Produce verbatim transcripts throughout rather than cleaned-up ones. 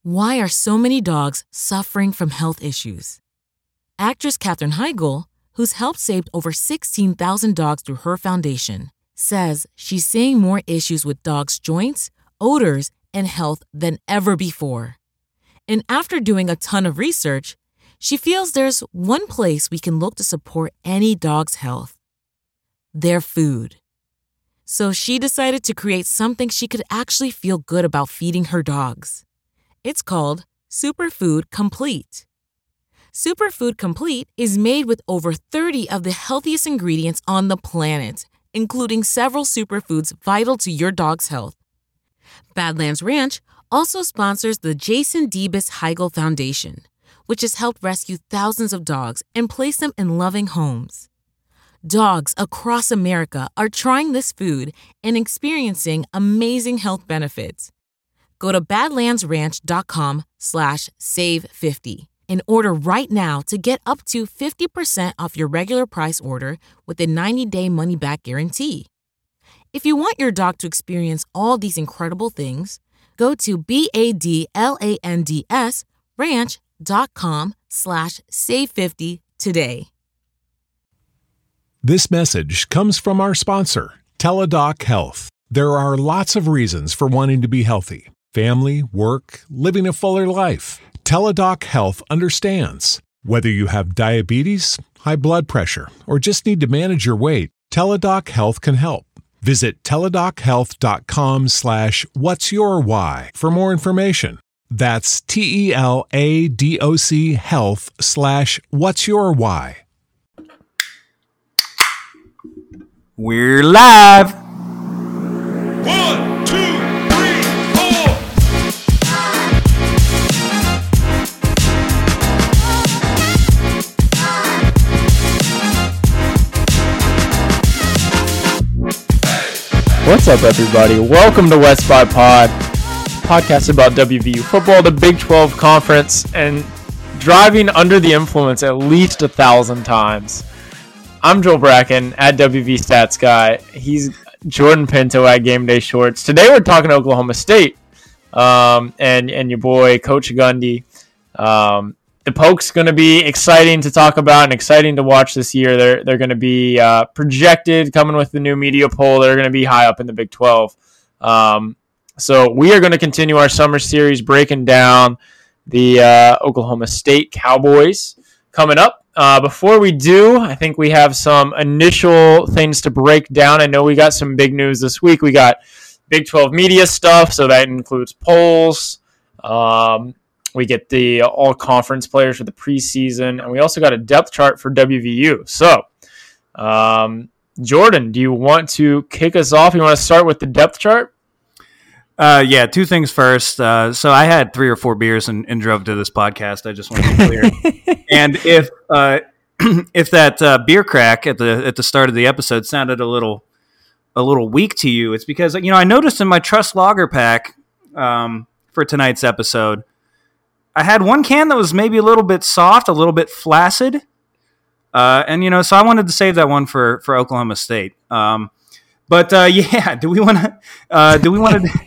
Why are so many dogs suffering from health issues? Actress Katherine Heigl, who's helped save over sixteen thousand dogs through her foundation, says she's seeing more issues with dogs' joints, odors, and health than ever before. And after doing a ton of research, she feels there's one place we can look to support any dog's health: their food. So she decided to create something she could actually feel good about feeding her dogs. It's called Superfood Complete. Superfood Complete is made with over thirty of the healthiest ingredients on the planet, including several superfoods vital to your dog's health. Badlands Ranch also sponsors the Jason Debus Heigl Foundation, which has helped rescue thousands of dogs and place them in loving homes. Dogs across America are trying this food and experiencing amazing health benefits. Go to badlandsranch.com slash save 50 and order right now to get up to fifty percent off your regular price order with a ninety-day money-back guarantee. If you want your dog to experience all these incredible things, go to B-A-D-L-A-N-D-S ranch.com slash save 50 today. This message comes from our sponsor, Teladoc Health. There are lots of reasons for wanting to be healthy. Family, work, living a fuller life. Teladoc Health understands. Whether you have diabetes, high blood pressure, or just need to manage your weight, Teladoc Health can help. Visit teladochealth.com slash what's your why for more information. That's T-E-L-A-D-O-C health slash what's your why. We're live. One, two, three, four. What's up, everybody? Welcome to West by Pod, podcast about W V U football, the Big twelve Conference, and driving under the influence at least a thousand times. I'm Joel Bracken at W V Stats Guy. He's Jordan Pinto at Game Day Shorts. Today we're talking Oklahoma State um, and and your boy Coach Gundy. Um, the Poke's going to be exciting to talk about and exciting to watch this year. They're they're going to be uh, projected coming with the new media poll. They're going to be high up in the Big twelve. Um, so we are going to continue our summer series breaking down the uh, Oklahoma State Cowboys coming up. Uh, before we do, I think we have some initial things to break down. I know we got some big news this week. We got Big twelve media stuff, so that includes polls. Um, we get the all-conference players for the preseason, and we also got a depth chart for W V U. So, um, Jordan, do you want to kick us off? You want to start with the depth chart? Uh, yeah, two things first. Uh, so I had three or four beers and, and drove to this podcast. I just want to be clear. And if uh, if that uh, beer crack at the at the start of the episode sounded a little a little weak to you, it's because you know I noticed in my Trust Lager pack um, for tonight's episode, I had one can that was maybe a little bit soft, a little bit flaccid, uh, and you know, so I wanted to save that one for for Oklahoma State. Um, but uh, yeah, do we want to uh, do we want to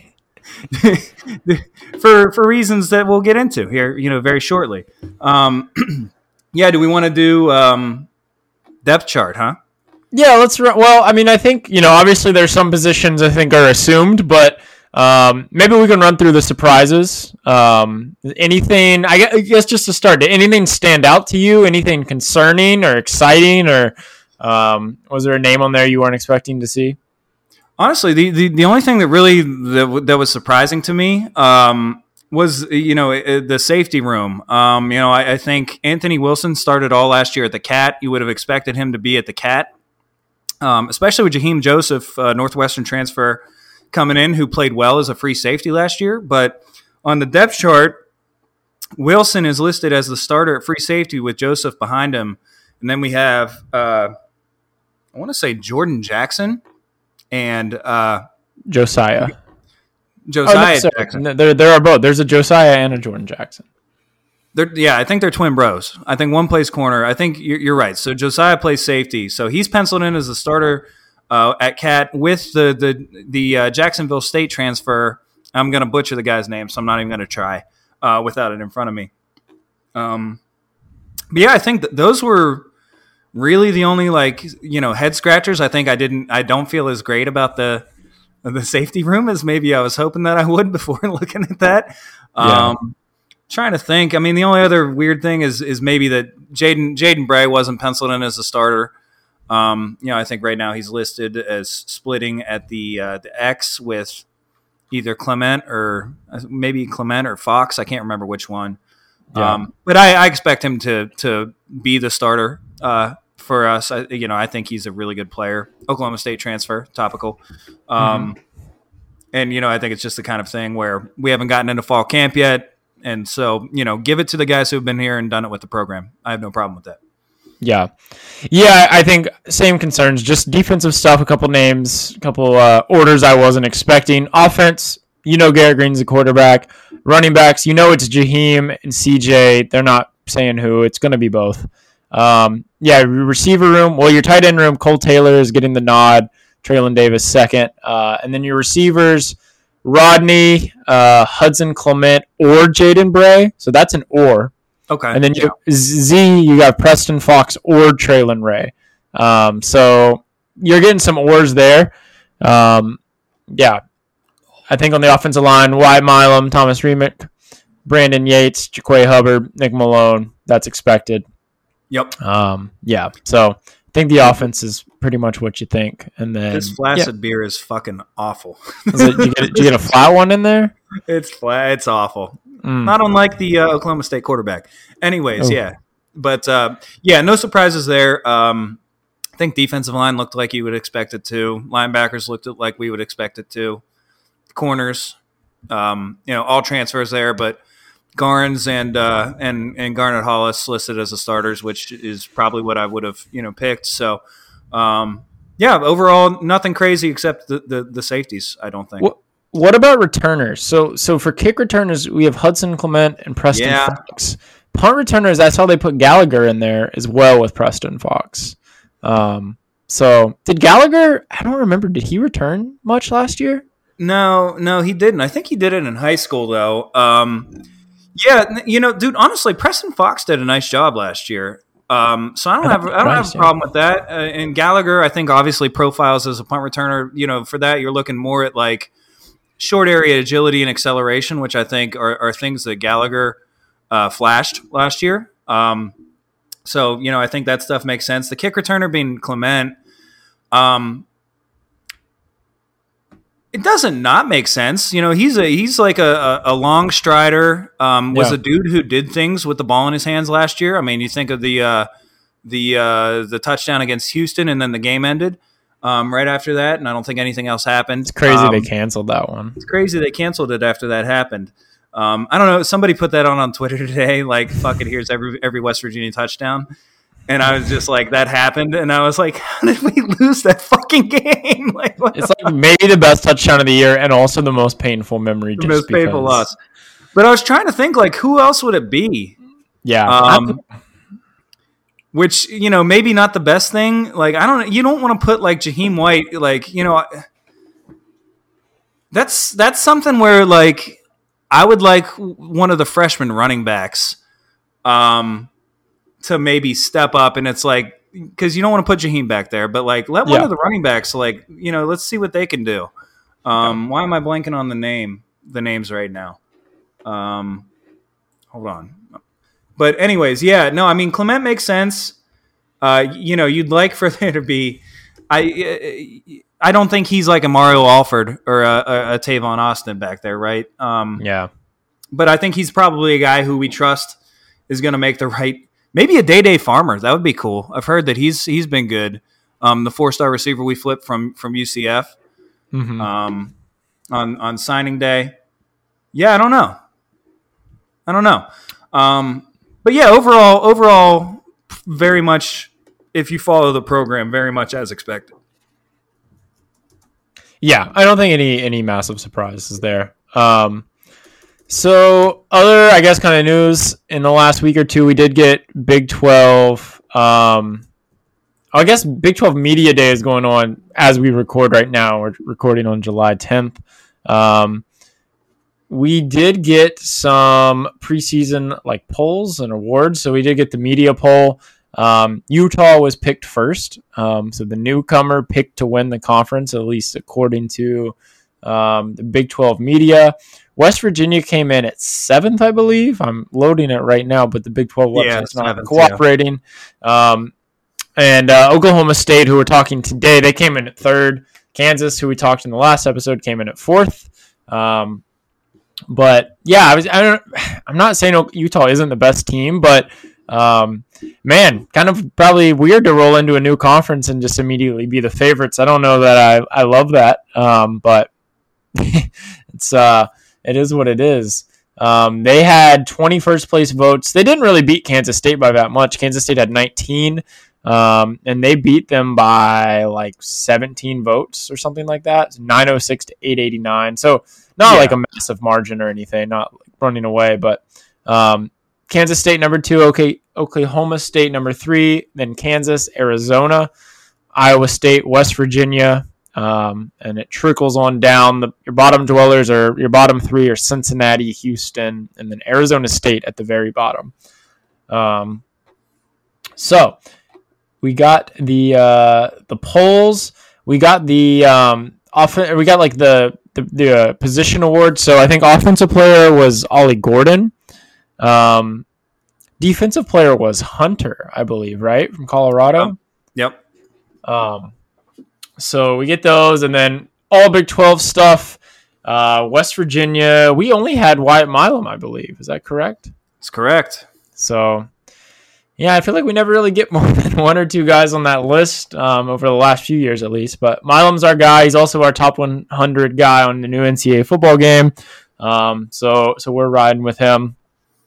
for for reasons that we'll get into here, you know, very shortly. Um, yeah, do we want to do um, depth chart, huh? Yeah, let's. Re- well, I mean, I think you know, obviously, there's some positions I think are assumed, but um, maybe we can run through the surprises. Um, anything? I guess, I guess just to start, did anything stand out to you? Anything concerning or exciting, or um, was there a name on there you weren't expecting to see? Honestly, the, the, the only thing that really that, that was surprising to me um, was, you know, the safety room. Um, you know, I, I think Anthony Wilson started all last year at the Cat. You would have expected him to be at the Cat, um, especially with Jaheim Joseph, uh, Northwestern transfer, coming in, who played well as a free safety last year. But on the depth chart, Wilson is listed as the starter at free safety with Joseph behind him. And then we have, uh, I want to say Jordan Jackson. And uh, Josiah. Josiah oh, no, Jackson. There, there are both. There's a Josiah and a Jordan Jackson. They're, yeah, I think they're twin bros. I think one plays corner. I think you're, you're right. So Josiah plays safety. So he's penciled in as the starter uh, at Cat with the the the uh, Jacksonville State transfer. I'm going to butcher the guy's name, so I'm not even going to try. uh, without it in front of me. Um, but yeah, I think th- those were really the only like you know head scratchers. I think I didn't. I don't feel as great about the the safety room as maybe I was hoping that I would before looking at that. Yeah. Um, trying to think. I mean, the only other weird thing is is maybe that Jaden Jaden Bray wasn't penciled in as a starter. Um, you know, I think right now he's listed as splitting at the uh, the X with either Clement or maybe Clement or Fox. I can't remember which one. Yeah. Um, but I, I expect him to to be the starter uh, for us. I, you know, I think he's a really good player. Oklahoma State transfer, topical. Um, mm-hmm. And, you know, I think it's just the kind of thing where we haven't gotten into fall camp yet. And so, you know, give it to the guys who've been here and done it with the program. I have no problem with that. Yeah. Yeah, I think same concerns. Just defensive stuff, a couple names, a couple uh, orders I wasn't expecting. Offense, you know Garrett Green's the quarterback. Running backs, you know it's Jaheim and C J. They're not saying who. It's going to be both. Um, yeah, receiver room. Well, your tight end room, Cole Taylor is getting the nod. Traylon Davis second. Uh, and then your receivers, Rodney, uh, Hudson Clement, or Jaden Bray. So that's an or. Okay. And then you Z, you got Preston Fox or Traylon Ray. Um, so you're getting some ors there. Um, yeah. I think on the offensive line, Wyatt Milam, Thomas Remick, Brandon Yates, Jaquay Hubbard, Nick Malone. That's expected. Yep. Um, yeah. So I think the offense is pretty much what you think. And then this flaccid yeah. beer is fucking awful. Is it, did, you get, did you get a flat one in there? It's flat. It's awful. Mm. Not unlike the uh, Oklahoma State quarterback. Anyways, oh. yeah. But, uh, yeah, no surprises there. Um, I think defensive line looked like you would expect it to. Linebackers looked like we would expect it to. Corners, um, you know, all transfers there, but Garnes and uh, and and Garnet Hollis listed as the starters, which is probably what I would have, you know, picked. So, um, yeah, overall, nothing crazy except the, the, the safeties, I don't think. What, what about returners? So so for kick returners, we have Hudson Clement and Preston yeah. Fox. Punt returners, that's how they put Gallagher in there as well with Preston Fox. Um, so did Gallagher, I don't remember, did he return much last year? No, no, he didn't. I think he did it in high school, though. Um, yeah, you know, dude, honestly, Preston Fox did a nice job last year. Um, so I don't have I don't have a problem with that. Uh, and Gallagher, I think, obviously profiles as a punt returner. You know, for that, you're looking more at like short area agility and acceleration, which I think are, are things that Gallagher uh, flashed last year. Um, so, you know, I think that stuff makes sense. The kick returner being Clement, um, it doesn't not make sense. You know, he's a he's like a, a, a long strider. Um, was yeah. a dude who did things with the ball in his hands last year. I mean, you think of the uh, the uh, the touchdown against Houston, and then the game ended um, right after that, and I don't think anything else happened. It's crazy um, they canceled that one. It's crazy they canceled it after that happened. Um, I don't know. Somebody put that on on Twitter today. Like, fuck it, here's every every West Virginia touchdown. And I was just like, that happened. And I was like, how did we lose that fucking game? Like, what it's like maybe the best touchdown of the year and also the most painful memory. The just most because. painful loss. But I was trying to think, like, who else would it be? Yeah. Um, which, you know, maybe not the best thing. Like, I don't you don't want to put, like, Jaheim White, like, you know, that's that's something where, like, I would like one of the freshman running backs um, to maybe step up, and it's like, because you don't want to put Jaheim back there, but like let one yeah. of the running backs, like, you know, let's see what they can do. Um, why am I blanking on the name, the names right now? Um, hold on. But anyways, yeah, no, I mean, Clement makes sense. Uh, you know, you'd like for there to be, I, I don't think he's like a Mario Alford or a, a, a Tavon Austin back there, right? Um, yeah. But I think he's probably a guy who we trust is going to make the right. Maybe a Day-Day Farmer. That would be cool. I've heard that he's he's been good. Um, the four-star receiver we flipped from from U C F mm-hmm. um, on on signing day. Yeah, I don't know. I don't know. Um, but yeah, overall, overall, very much. If you follow the program, very much as expected. Yeah, I don't think any any massive surprises there. Um, so other, I guess, kind of news in the last week or two, we did get Big twelve. Um, I guess Big twelve Media Day is going on as we record right now. We're recording on July tenth. Um, we did get some preseason like polls and awards. So we did get the media poll. Um, Utah was picked first. Um, so the newcomer picked to win the conference, at least according to um, the Big twelve media. West Virginia came in at seventh, I believe. I'm loading it right now, but the Big twelve Yeah, website's not seventh, cooperating. Um, and uh, Oklahoma State, who we're talking today, they came in at third. Kansas, who we talked in the last episode, came in at fourth. Um, but yeah, I was. I don't. I'm not saying Utah isn't the best team, but um, man, kind of probably weird to roll into a new conference and just immediately be the favorites. I don't know that I I love that, um, but it's uh, it is what it is. Um, they had twenty first place votes. They didn't really beat Kansas State by that much. Kansas State had nineteen. Um, and they beat them by like seventeen votes or something like that. nine oh six to eight eighty-nine. So not yeah. like a massive margin or anything, not like running away, but, um, Kansas State number two, okay, Oklahoma State number three, then Kansas, Arizona, Iowa State, West Virginia. Um, and it trickles on down. The, your bottom dwellers are your bottom three are Cincinnati, Houston, and then Arizona State at the very bottom. Um, so, We got the uh, the polls. We got the um, off- We got like the the, the uh, position award. So I think offensive player was Ollie Gordon. Um, defensive player was Hunter, I believe, right, from Colorado. Oh, yep. Um, so we get those, and then all Big twelve stuff. Uh, West Virginia. We only had Wyatt Milam, I believe. Is that correct? That's correct. So. Yeah, I feel like we never really get more than one or two guys on that list um, over the last few years at least. But Milam's our guy. He's also our top one hundred guy on the new N C double A football game. Um, so so we're riding with him.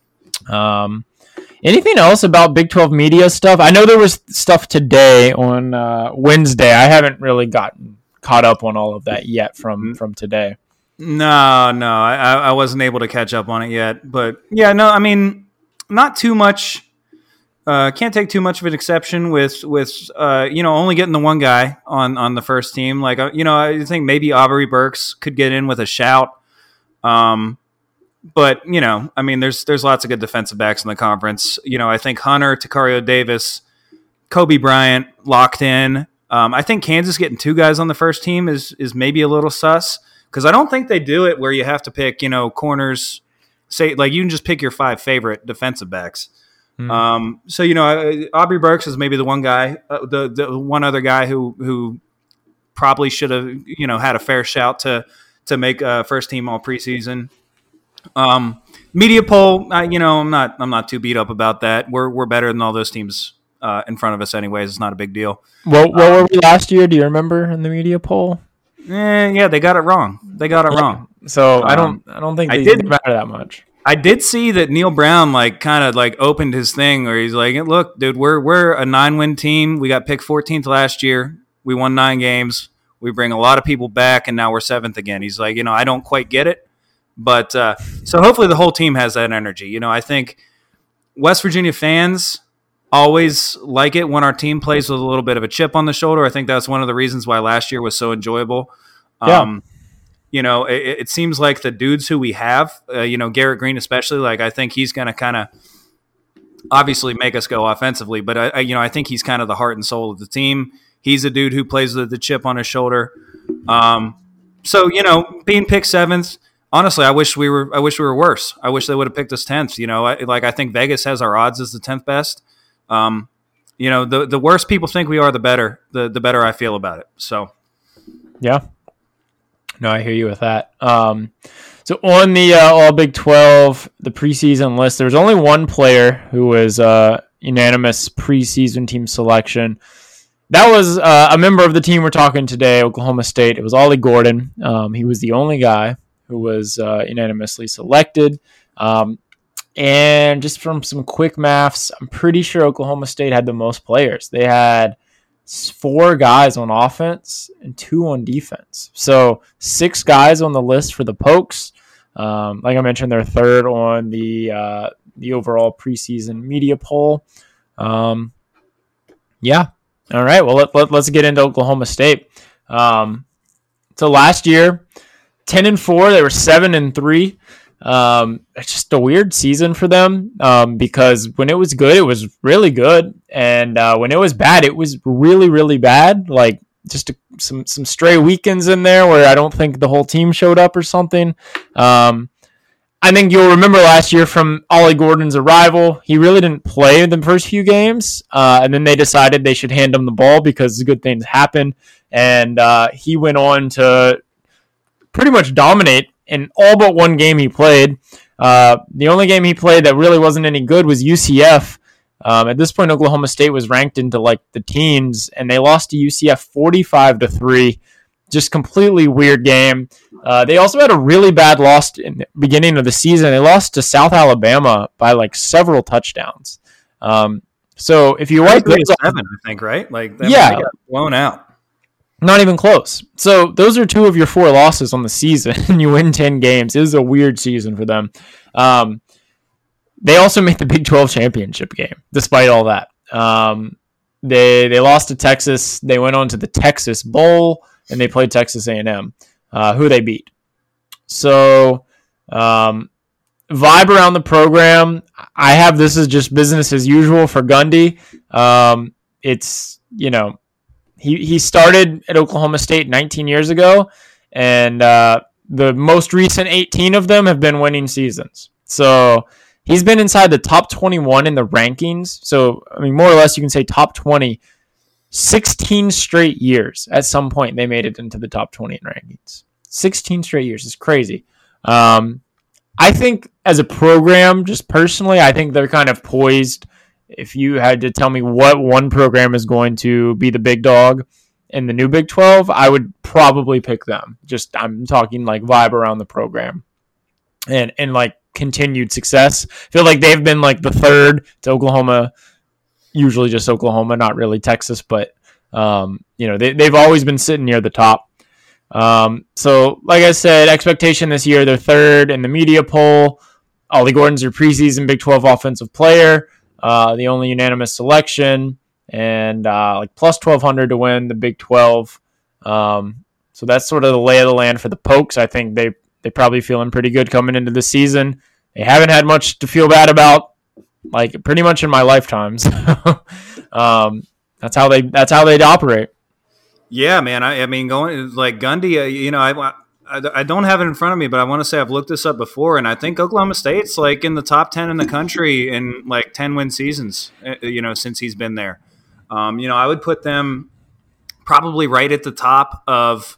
Um, anything else about Big twelve media stuff? I know there was stuff today on uh, Wednesday. I haven't really gotten caught up on all of that yet from, from today. No, no, I, I wasn't able to catch up on it yet. But, yeah, no, I mean, not too much. Uh, can't take too much of an exception with with uh, you know only getting the one guy on, on the first team. Like uh, you know, I think maybe Aubrey Burks could get in with a shout. Um, but you know, I mean, there's there's lots of good defensive backs in the conference. You know, I think Hunter, Takario Davis, Kobe Bryant locked in. Um, I think Kansas getting two guys on the first team is is maybe a little sus because I don't think they do it where you have to pick you know corners. Say like you can just pick your five favorite defensive backs. Um, so, you know, Aubrey Burks is maybe the one guy, uh, the the one other guy who who probably should have, you know, had a fair shout to to make uh, first team all preseason. Um, media poll, uh, you know, I'm not I'm not too beat up about that. We're we're better than all those teams uh, in front of us, anyways. It's not a big deal. Well, what um, were we last year? Do you remember in the media poll? Eh, yeah, they got it wrong. They got it yeah. wrong. So um, I don't I don't think they I did matter that much. I did see that Neil Brown like kind of like opened his thing where he's like, look, dude, we're we're a nine win team. We got picked fourteenth last year. We won nine games. We bring a lot of people back, and now we're seventh again. He's like, you know, I don't quite get it, but uh, so hopefully the whole team has that energy. You know, I think West Virginia fans always like it when our team plays with a little bit of a chip on the shoulder. I think that's one of the reasons why last year was so enjoyable. Yeah. Um, You know, it, it seems like the dudes who we have, uh, you know, Garrett Green especially, like I think he's going to kind of obviously make us go offensively, but I, I, you know, I think he's kind of the heart and soul of the team. He's a dude who plays with the chip on his shoulder. Um, so you know, being picked seventh, honestly, I wish we were. I wish we were worse. I wish they would have picked us tenth. You know, I, like I think Vegas has our odds as the tenth best. Um, you know, the the worse people think we are, the better. The the better I feel about it. So, yeah. No, I hear you with that. Um, so on the uh, All Big twelve, the preseason list, there was only one player who was uh, unanimous preseason team selection. That was uh, a member of the team we're talking today, Oklahoma State. It was Ollie Gordon. Um, he was the only guy who was uh, unanimously selected. Um, and just from some quick maths, I'm pretty sure Oklahoma State had the most players. They had four guys on offense and two on defense. So six guys on the list for the Pokes. Um, like I mentioned, they're third on the uh, the overall preseason media poll. Um, yeah. All right. Well, let, let, let's get into Oklahoma State. Um, so last year, ten and four. They were seven and three. Um, it's just a weird season for them um, because when it was good, it was really good, and uh, when it was bad, it was really, really bad. Like just a, some some stray weekends in there where I don't think the whole team showed up or something. Um, I think you'll remember last year from Ollie Gordon's arrival, he really didn't play in the first few games, uh, and then they decided they should hand him the ball because good things happen, and uh, he went on to pretty much dominate in all but one game he played. Uh, the only game he played that really wasn't any good was U C F. Um, at this point, Oklahoma State was ranked into like the teens, and they lost to U C F forty-five to three. Just completely weird game. Uh, they also had a really bad loss in the beginning of the season. They lost to South Alabama by like several touchdowns. Um, so if you wipe those seven, I think, right? Like, that yeah, got blown out. Not even close. So those are two of your four losses on the season, and you win ten games. It was a weird season for them. Um, they also made the Big twelve championship game, despite all that. Um, they they lost to Texas. They went on to the Texas Bowl, and they played Texas A and M, uh, who they beat. So um, vibe around the program, I have this is just business as usual for Gundy. Um, it's, you know, He he started at Oklahoma State nineteen years ago, and uh, the most recent eighteen of them have been winning seasons. So he's been inside the top twenty-one in the rankings. So, I mean, more or less you can say top twenty. sixteen straight years. At some point, they made it into the top twenty in rankings. sixteen straight years. It's crazy. Um, I think as a program, just personally, I think they're kind of poised. If you had to tell me what one program is going to be the big dog in the new Big twelve, I would probably pick them. Just I'm talking like vibe around the program and and like continued success. I feel like they've been like the third to Oklahoma, usually just Oklahoma, not really Texas, but um, you know, they they've always been sitting near the top. Um, so like I said, expectation this year, they're third in the media poll. Ollie Gordon's your preseason Big twelve offensive player. Uh, the only unanimous selection, and uh, like plus twelve hundred to win the Big twelve. Um, so that's sort of the lay of the land for the Pokes. I think they they probably feeling pretty good coming into the season. They haven't had much to feel bad about, like pretty much in my lifetime. So um, that's how they that's how they'd operate. Yeah, man. I, I mean, going like Gundy. Uh, you know, I. I don't have it in front of me, but I want to say I've looked this up before, and I think Oklahoma State's like in the top ten in the country in like ten win seasons, you know, since he's been there. Um, you know, I would put them probably right at the top of,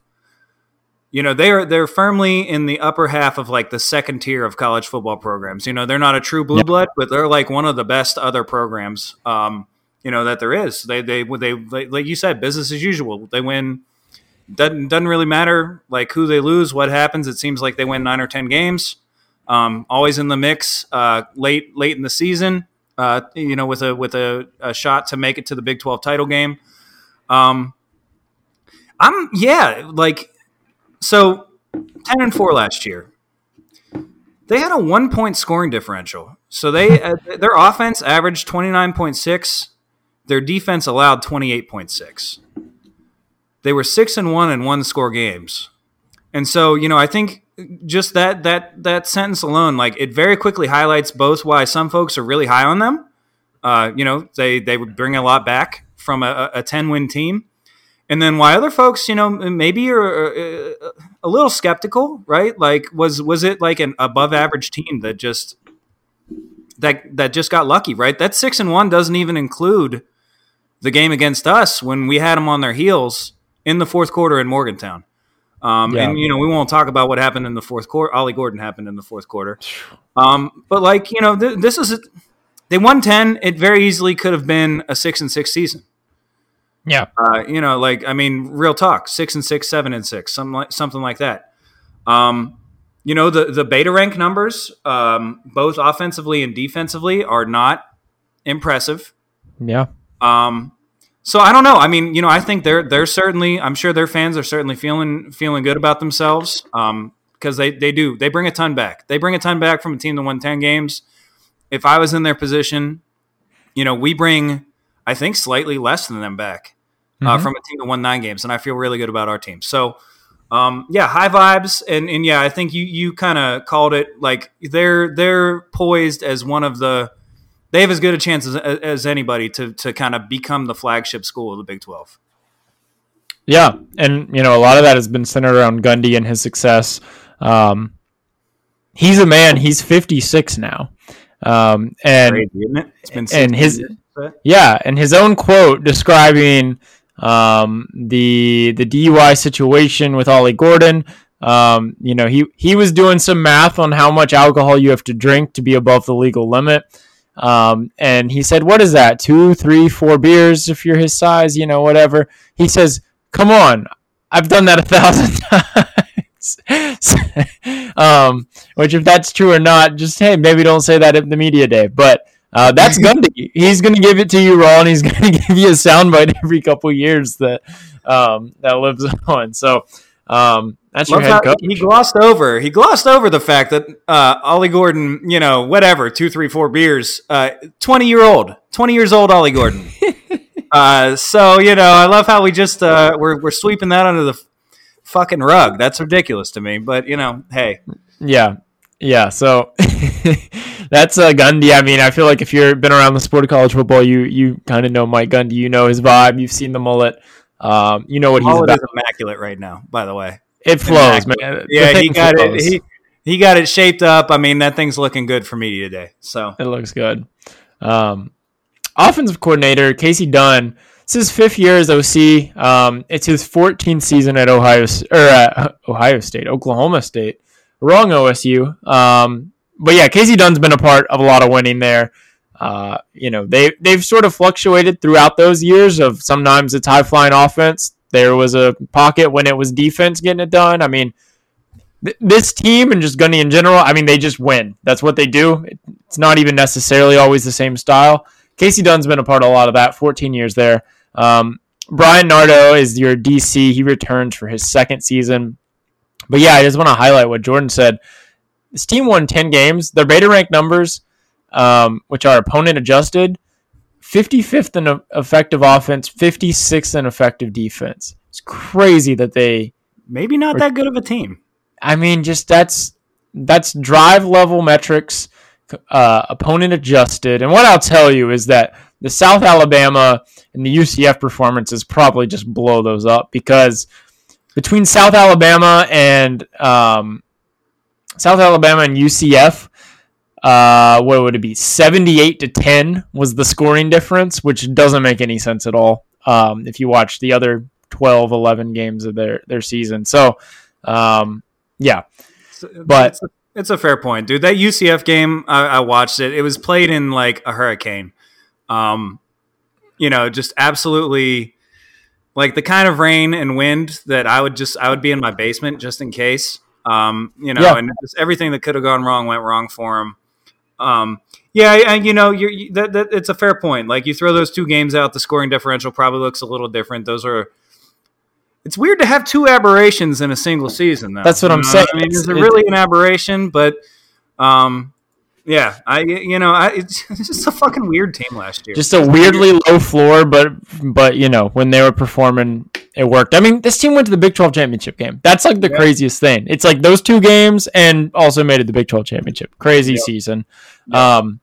you know, they're they're firmly in the upper half of like the second tier of college football programs. You know, they're not a true blue blood, but they're like one of the best other programs, um, you know, that there is. They they they, they like you said, business as usual. They win. Doesn't doesn't really matter like who they lose, what happens. It seems like they win nine or ten games. Um, always in the mix, uh, late late in the season. Uh, you know, with a with a, a shot to make it to the Big twelve title game. Um, I'm yeah, like so ten and four last year. They had a one point scoring differential. So they uh, their offense averaged twenty-nine point six. Their defense allowed twenty-eight point six. They were six and one in one score games. And so, you know, I think just that that that sentence alone, like it very quickly highlights both why some folks are really high on them. Uh, you know, they they would bring a lot back from a, a ten-win team. And then why other folks, you know, maybe are a, a little skeptical, right? Like, was was it like an above average team that just that that just got lucky, right? That six and one doesn't even include the game against us when we had them on their heels in the fourth quarter in Morgantown. Um, yeah. And, you know, we won't talk about what happened in the fourth quarter. Ollie Gordon happened in the fourth quarter. Um, but, like, you know, th- this is a, – they won ten. It very easily could have been a six and six season. Yeah. Uh, you know, like, I mean, real talk, six and six, seven and six, something like, something like that. Um, you know, the, the beta rank numbers, um, both offensively and defensively, are not impressive. Yeah. Um, so I don't know. I mean, you know, I think they're they're certainly. I'm sure their fans are certainly feeling feeling good about themselves um, because they they do. They bring a ton back. They bring a ton back from a team that won ten games. If I was in their position, you know, we bring I think slightly less than them back uh, mm-hmm. from a team that won nine games, and I feel really good about our team. So, Um, yeah, high vibes, and, and yeah, I think you you kind of called it. Like they're they're poised as one of the they have as good a chance as, as anybody to to kind of become the flagship school of the Big twelve. Yeah, and you know a lot of that has been centered around Gundy and his success. Um, he's a man. He's fifty-six now, um, and Crazy, isn't it? It's been and his years. yeah, and his own quote describing um, the the D U I situation with Ollie Gordon. Um, you know, he he was doing some math on how much alcohol you have to drink to be above the legal limit. Um, and he said, what is that? Two, three, four beers if you're his size, you know, whatever. He says, come on, I've done that a thousand times. um, which if that's true or not, just, hey, maybe don't say that at the media day. But uh, that's Gundy. He's going to give it to you raw, and he's going to give you a soundbite every couple of years that um, that lives on. So um, that's Love your head how coach. he glossed over. He glossed over the fact that uh, Ollie Gordon, you know, whatever, two, three, four beers, uh, twenty year old, twenty years old Ollie Gordon. uh, so you know, I love how we just uh, we're we're sweeping that under the f- fucking rug. That's ridiculous to me, but you know, hey, Yeah, yeah. So that's uh, Gundy. I mean, I feel like if you've been around the sport of college football, you you kind of know Mike Gundy. You know his vibe. You've seen the mullet. Um, you know what he's mullet about. is immaculate right now. By the way. It flows, man. Immaculate. The Yeah, he thing got flows. it. He he got it shaped up. I mean, that thing's looking good for me today. So It looks good. Um, offensive coordinator Casey Dunn. It's his fifth year as O C. Um, it's his fourteenth season at Ohio or uh, Ohio State, Oklahoma State. Wrong O S U. Um, but yeah, Casey Dunn's been a part of a lot of winning there. Uh, you know, they they've sort of fluctuated throughout those years. Of sometimes it's high flying offense. There was a pocket when it was defense getting it done. I mean, th- this team and just Gundy in general, I mean, they just win. That's what they do. It's not even necessarily always the same style. Casey Dunn's been a part of a lot of that, fourteen years there. Um, Brian Nardo is your D C. He returns for his second season. But yeah, I just want to highlight what Jordan said. This team won ten games. Their beta rank numbers, um, which are opponent adjusted, fifty-fifth in effective offense, fifty-sixth in effective defense. It's crazy that they, maybe not that good of a team. I mean, just that's that's drive level metrics, uh, opponent adjusted. And what I'll tell you is that the South Alabama and the U C F performances probably just blow those up, because between South Alabama and um, South Alabama and U C F, Uh, what would it be? seventy-eight to ten was the scoring difference, which doesn't make any sense at all. Um, if you watch the other twelve, eleven games of their, their season. So, um, yeah, but it's a, it's a fair point, dude. That U C F game, I, I watched it. It was played in like a hurricane. Um, you know, just absolutely like the kind of rain and wind that I would just, I would be in my basement just in case, um, you know, Yeah. and just everything that could have gone wrong went wrong for him. Um, yeah, and you know, you're, you, that, that it's a fair point. Like you throw those two games out, the scoring differential probably looks a little different. Those are, it's weird to have two aberrations in a single season, though. That's what You I'm know? saying. I mean, is It's- it it- really an aberration? But, um, yeah, I, you know, I, it's, it's just a fucking weird team last year. just a weirdly low floor, but, but you know, when they were performing, it worked. I mean, this team went to the Big twelve championship game. That's like the Yeah. craziest thing. It's like those two games and also made it the Big twelve championship. Crazy Yep. season. Um,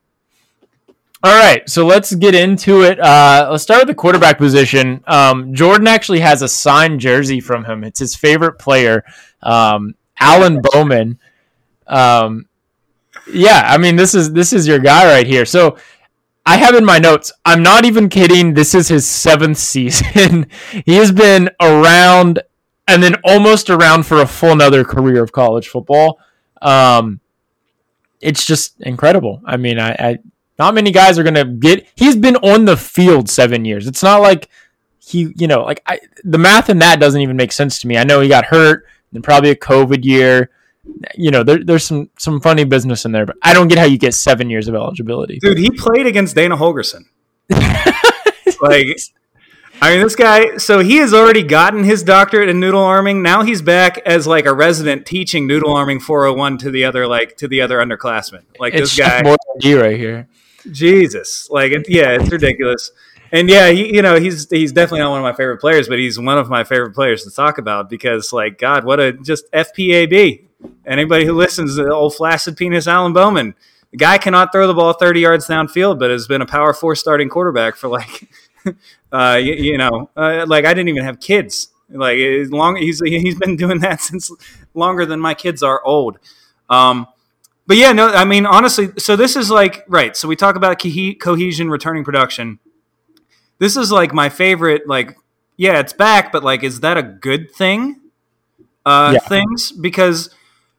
all right, so let's get into it. Uh, let's start with the quarterback position. Um, Jordan actually has a signed jersey from him. It's his favorite player, um, Alan Bowman. Um, yeah, I mean, this is this is your guy right here. So I have in my notes, I'm not even kidding, this is his seventh season. He has been around and then almost around for a full another career of college football. Um, it's just incredible. I mean, I, I not many guys are going to get, he's been on the field seven years. It's not like he, you know, like I, the math in that doesn't even make sense to me. I know he got hurt and probably a COVID year. You know, there, there's some, some funny business in there, but I don't get how you get seven years of eligibility. Dude, he played against Dana Holgerson. Like, I mean, this guy, so he has already gotten his doctorate in noodle arming. Now he's back as like a resident teaching noodle arming four oh one to the other, like to the other underclassmen. Like It's this guy, Chef Boyardee right here. Jesus. Like, it, yeah, it's ridiculous. And yeah, he, you know, he's he's definitely not one of my favorite players, but he's one of my favorite players to talk about because, like, God, what a just F P A B. Anybody who listens to the old flaccid penis Alan Bowman, the guy cannot throw the ball thirty yards downfield, but has been a power four starting quarterback for like, uh, you, you know, uh, like I didn't even have kids. Like as long he's he's been doing that since longer than my kids are old. Um, but yeah, no, I mean honestly, so this is like right. So we talk about co- cohesion, returning production. This is like my favorite. Like, yeah, it's back, but like, is that a good thing? Uh, Yeah. Things because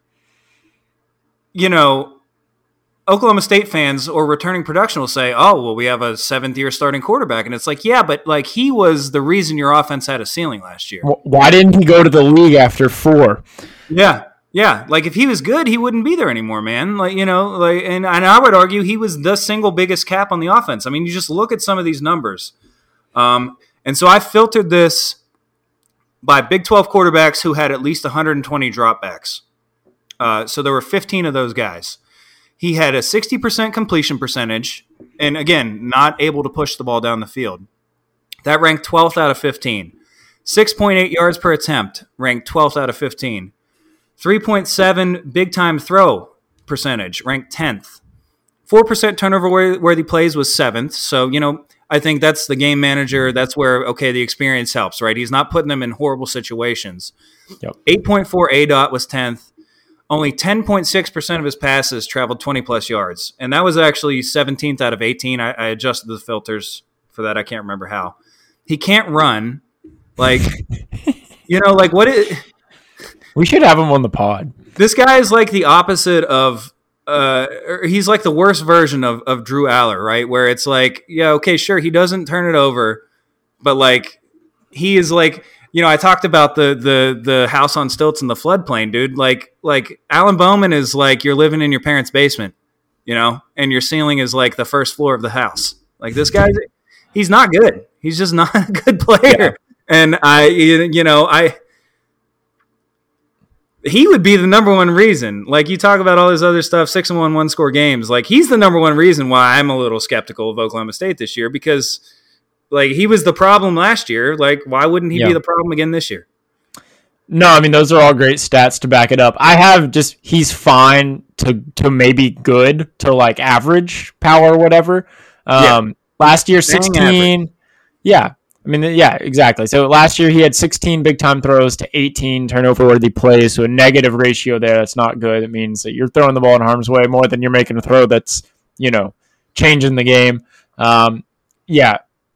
you know, Oklahoma State fans or returning production will say, "Oh, well, we have a seventh-year starting quarterback," and it's like, yeah, but like he was the reason your offense had a ceiling last year. Wh- Why didn't he go to the league after four? Yeah, yeah. Like if he was good, he wouldn't be there anymore, man. Like you know, like and, and I would argue he was the single biggest cap on the offense. I mean, you just look at some of these numbers, um, and so I filtered this by Big twelve quarterbacks who had at least one hundred twenty dropbacks. Uh, so there were fifteen of those guys. He had a sixty percent completion percentage, and again, not able to push the ball down the field. That ranked twelfth out of fifteen. six point eight yards per attempt, ranked twelfth out of fifteen. three point seven big-time throw percentage, ranked tenth. four percent turnover-worthy plays was seventh. So, you know, I think that's the game manager. That's where, okay, the experience helps, right? He's not putting them in horrible situations. Yep. eight point four A D O T was tenth. Only ten point six percent of his passes traveled twenty-plus yards. And that was actually seventeenth out of eighteen. I, I adjusted the filters for that. I can't remember how. He can't run. Like, you know, like what is – We should have him on the pod. this guy is like the opposite of uh, – he's like the worst version of, of Drew Aller, right? Where it's like, yeah, okay, sure, he doesn't turn it over. But, like, he is like – you know, I talked about the the the house on stilts in the floodplain, dude. Like like Alan Bowman is like you're living in your parents' basement, you know, and your ceiling is like the first floor of the house. Like this guy, he's not good. He's just not a good player. Yeah. And I, you know, I he would be the number one reason. Like you talk about all this other stuff, six and one one score games. Like he's the number one reason why I'm a little skeptical of Oklahoma State this year because. Like, he was the problem last year. Like, why wouldn't he yeah. be the problem again this year? No, I mean, those are all great stats to back it up. I have just, he's fine to to maybe good to, like, average power or whatever. Um, yeah. Last year, sixteen. Yeah. I mean, yeah, exactly. So last year, he had sixteen big-time throws to eighteen turnover-worthy plays. So a negative ratio there. That's not good. It means that you're throwing the ball in harm's way more than you're making a throw that's, you know, changing the game. Um, yeah.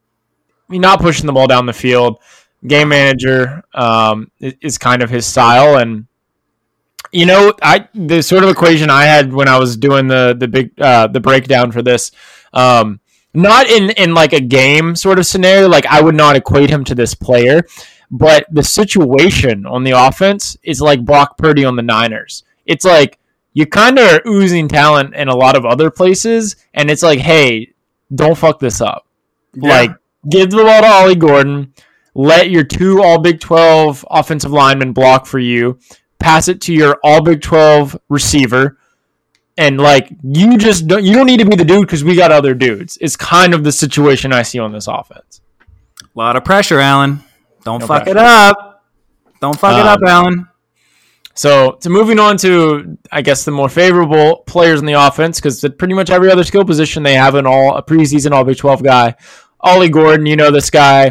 Not pushing the ball down the field. Game manager um, is kind of his style, and you know, I the sort of equation I had when I was doing the the big uh, the breakdown for this, um, not in in like a game sort of scenario. Like I would not equate him to this player, but the situation on the offense is like Brock Purdy on the Niners. It's like you kind of are oozing talent in a lot of other places, and it's like, hey, don't fuck this up, yeah. like. Give the ball to Ollie Gordon. Let your two all Big twelve offensive linemen block for you. Pass it to your all Big twelve receiver. And, like, you just don't, you don't need to be the dude because we got other dudes. It's kind of the situation I see on this offense. A lot of pressure, Alan. Don't no fuck pressure. it up. Don't fuck um, it up, Alan. So, so moving on to, I guess, the more favorable players in the offense because pretty much every other skill position they have an all a preseason all Big twelve guy. Ollie Gordon, you know this guy.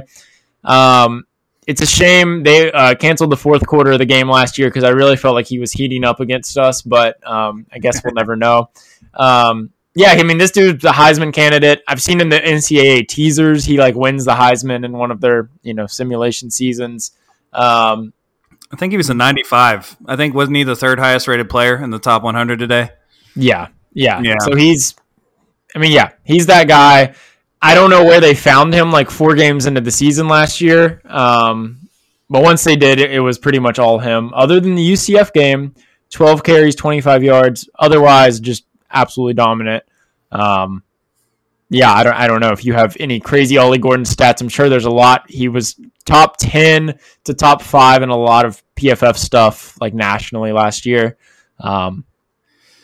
Um, it's a shame they uh, canceled the fourth quarter of the game last year because I really felt like he was heating up against us, but um, I guess we'll never know. Um, yeah, I mean, this dude's a Heisman candidate. I've seen in the N C double A teasers, he like wins the Heisman in one of their you know simulation seasons. Um, I think he was a ninety-five. I think wasn't he the third highest rated player in the top one hundred today? Yeah, yeah. yeah. So he's, I mean, yeah, he's that guy. I don't know where they found him like four games into the season last year. Um, but once they did, it, it was pretty much all him. Other than the U C F game, twelve carries, twenty-five yards. Otherwise, just absolutely dominant. Um, yeah, I don't I don't know if you have any crazy Ollie Gordon stats. I'm sure there's a lot. He was top ten to top five in a lot of P F F stuff like nationally last year. Um,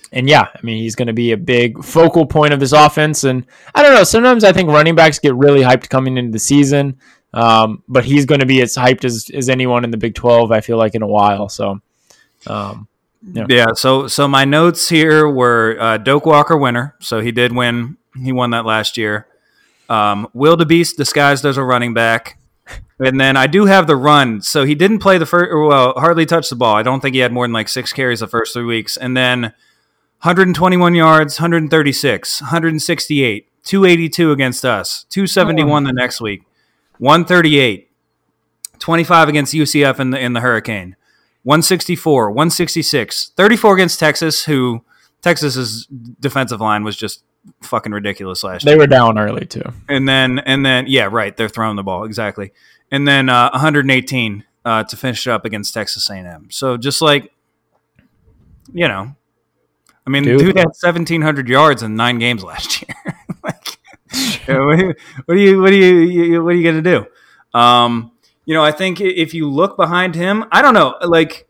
and yeah, I mean, he's going to be a big focal point of this offense. And I don't know, sometimes I think running backs get really hyped coming into the season, um, but he's going to be as hyped as, as anyone in the Big twelve, I feel like, in a while. So, um, yeah. yeah. So, so my notes here were uh, Doak Walker winner. So he did win. He won that last year. Um, Will DeBeast disguised as a running back. And then I do have the run. So he didn't play the first, well, hardly touched the ball. I don't think he had more than like six carries the first three weeks. And then one hundred twenty-one yards, one hundred thirty-six, one hundred sixty-eight, two eighty-two against us, two seventy-one the next week, one thirty-eight, twenty-five against U C F in the in the Hurricane, one sixty-four, one sixty-six, thirty-four against Texas, who Texas's defensive line was just fucking ridiculous last They year. were down early too. And then and then yeah, right, they're throwing the ball exactly. And then uh, one hundred eighteen uh, to finish it up against Texas A and M. So just like, you know, I mean, dude, dude had seventeen hundred yards in nine games last year. like, you know, what, what are you what are you what are you gonna do? Um, you know, I think if you look behind him, I don't know, like,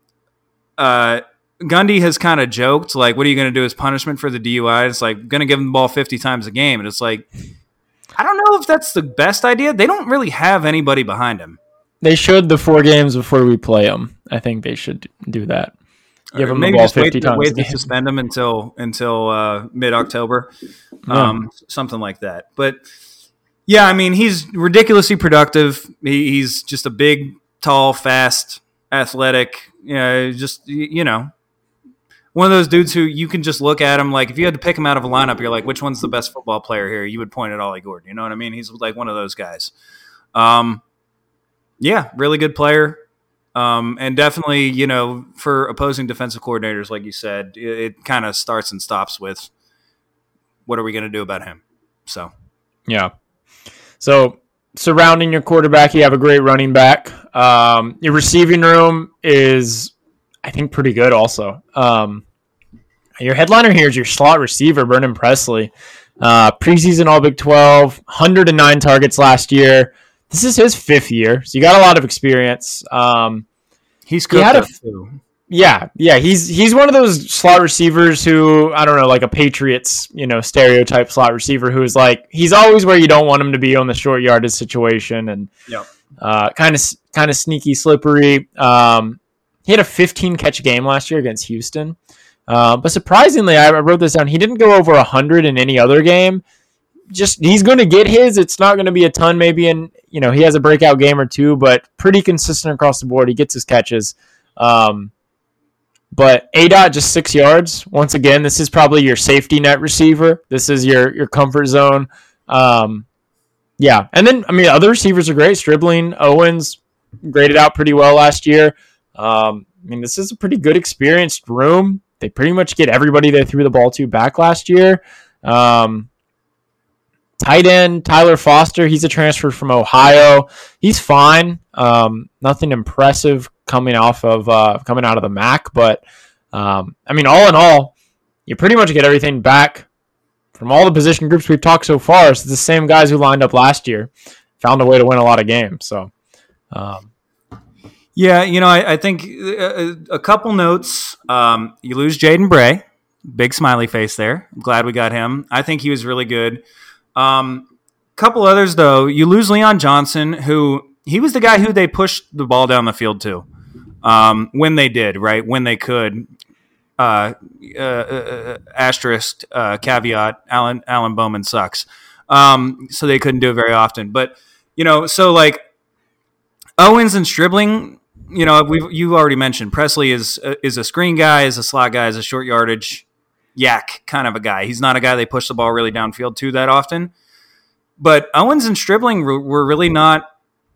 uh. Gundy has kind of joked, like, what are you going to do as punishment for the D U I? It's like, going to give him the ball fifty times a game. And it's like, I don't know if that's the best idea. They don't really have anybody behind him. They should the four games before we play them. I think they should do that. Give him maybe the ball just wait, fifty to, times. wait to suspend him until until uh, mid-October, um, yeah. something like that. But, yeah, I mean, he's ridiculously productive. He, he's just a big, tall, fast, athletic, you know, just, you know, one of those dudes who you can just look at him, like, if you had to pick him out of a lineup, you're like, which one's the best football player here? You would point at Ollie Gordon. You know what I mean? He's like one of those guys. Um, yeah, really good player. Um, and definitely, you know, for opposing defensive coordinators, like you said, it, it kind of starts and stops with what are we going to do about him? So, yeah. So, surrounding your quarterback, you have a great running back. Um, your receiving room is, I think, pretty good also. Um, your headliner here is your slot receiver, Vernon Presley. Uh, preseason All Big twelve, one hundred nine targets last year. This is his fifth year, so you got a lot of experience. Um, he's good. He yeah, yeah, he's he's one of those slot receivers who, I don't know, like a Patriots, you know, stereotype slot receiver who is like, he's always where you don't want him to be on the short yardage situation, and yeah, uh, kind of kind of sneaky, slippery. Um, he had a fifteen catch game last year against Houston. Uh, but surprisingly, I wrote this down. He didn't go over one hundred in any other game. Just he's going to get his. It's not going to be a ton, maybe in, you know, he has a breakout game or two, but pretty consistent across the board. He gets his catches. Um, but A DOT just six yards. Once again, this is probably your safety net receiver. This is your your comfort zone. Um, yeah, and then I mean, other receivers are great. Stribling, Owens graded out pretty well last year. Um, I mean, this is a pretty good experienced room. They pretty much get everybody they threw the ball to back last year. Um, tight end, Tyler Foster, he's a transfer from Ohio. He's fine. Um, nothing impressive coming off of uh, coming out of the M A C, but um, I mean, all in all, you pretty much get everything back from all the position groups we've talked so far. It's the same guys who lined up last year, found a way to win a lot of games. So, um, yeah, you know, I, I think a, a couple notes. Um, you lose Jaden Bray, big smiley face there. I'm glad we got him. I think he was really good. Um, couple others though. You lose Leon Johnson, who he was the guy who they pushed the ball down the field to um, when they did, right? When they could. Uh, uh, uh, asterisk uh, caveat: Alan Alan Bowman sucks. Um, so they couldn't do it very often. But you know, so like Owens and Stribling. You know, we you already mentioned Presley is is a screen guy, is a slot guy, is a short yardage yak kind of a guy. He's not a guy they push the ball really downfield to that often. But Owens and Stribling were really not